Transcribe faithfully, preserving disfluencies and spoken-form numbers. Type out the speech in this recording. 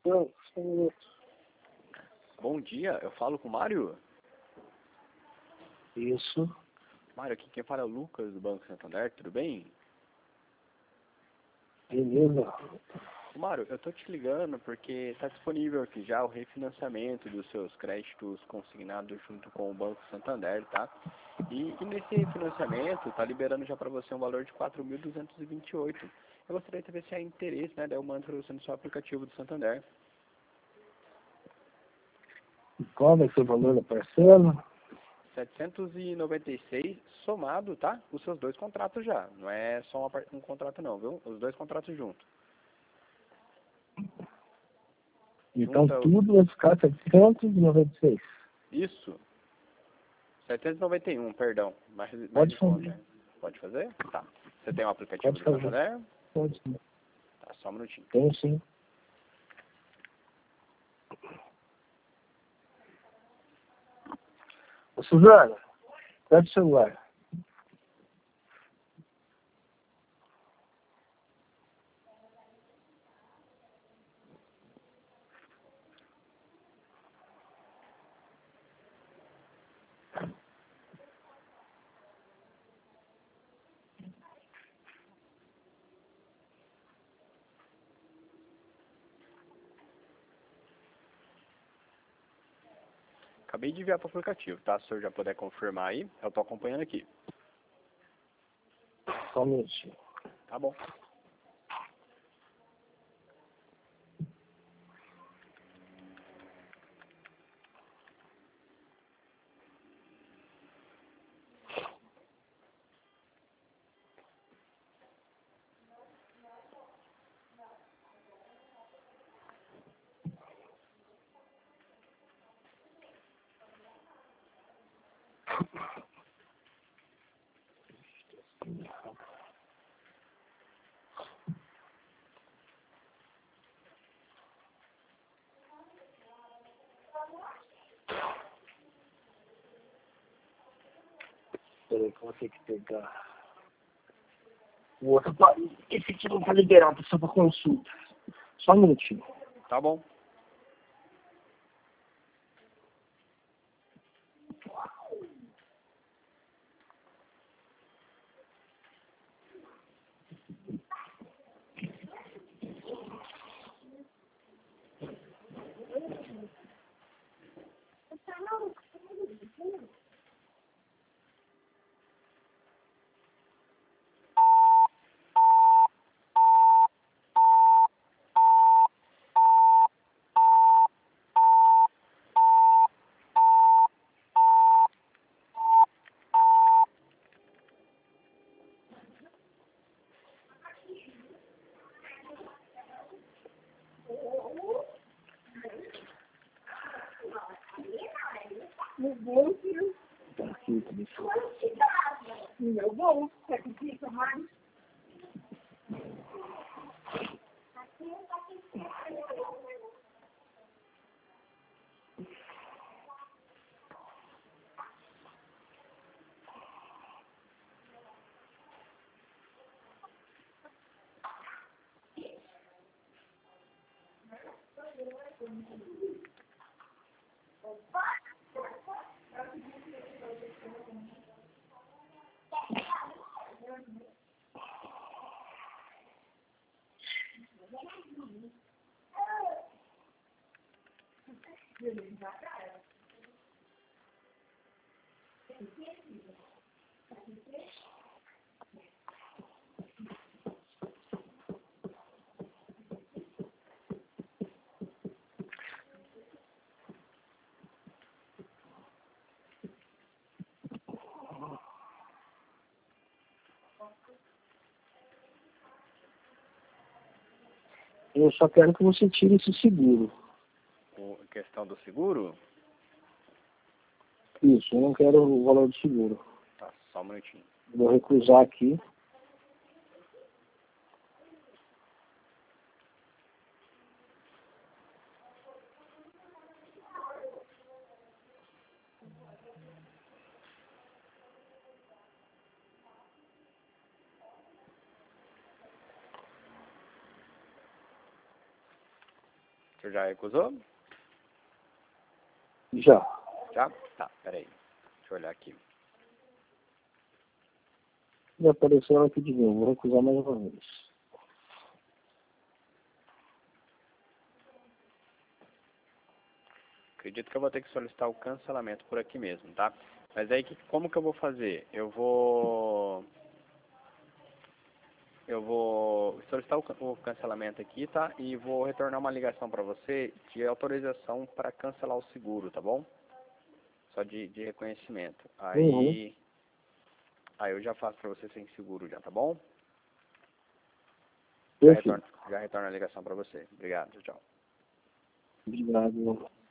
Não, só um minuto. Bom dia, eu falo com o Mário. Isso. Mário, aqui quem fala é o Lucas do Banco Santander, tudo bem? Beleza. Mário, eu tô te ligando porque está disponível aqui já o refinanciamento dos seus créditos consignados junto com o Banco Santander, tá? E, e nesse refinanciamento tá liberando já para você um valor de quatro mil duzentos e vinte e oito. Eu gostaria de saber se há interesse, né? Daí eu mando para você no seu aplicativo do Santander. E qual vai ser o valor da parcela? setecentos e noventa e seis somado, tá? Os seus dois contratos já. Não é só uma, par- um contrato não, viu? Os dois contratos juntos. Então Junta o- tudo vai ficar setecentos e noventa e seis. Isso. setecentos e noventa e um, perdão. Mais, mais Pode em fazer. conta. Pode fazer? Tá. Você tem um aplicativo Pode do fazer. Santander? Pode sim. Tá, só um minutinho. Tem sim. Ô, Suzana, pega o celular. Acabei de enviar para o aplicativo, tá? Se o senhor já puder confirmar aí, eu tô acompanhando aqui. Só um minutinho. Tá bom. Peraí que eu vou ter que pegar. O outro, pa- esse aqui não tá liberado, só pra consulta. Só um minutinho. Tá bom. Tá aqui, tá aqui. Meu bom, você acredita mais? Eu só quero que você tire esse seguro. O, questão do seguro? Isso, eu não quero o valor do seguro. Tá, só um minutinho. Vou recusar aqui. senhor já recusou? Já. Já? Tá, peraí. Deixa eu olhar aqui. Já apareceu aqui de novo, vou recusar mais uma vez. Acredito que eu vou ter que solicitar o cancelamento por aqui mesmo, tá? Mas aí, que, como que eu vou fazer? Eu vou... Eu vou solicitar o, can- o cancelamento aqui, tá? E vou retornar uma ligação para você de autorização para cancelar o seguro, tá bom? Só de, de reconhecimento. Aí... Uhum. Aí eu já faço para você sem seguro já, tá bom? Já Perfeito. retorno, já retorno a ligação para você. Obrigado, tchau. Obrigado.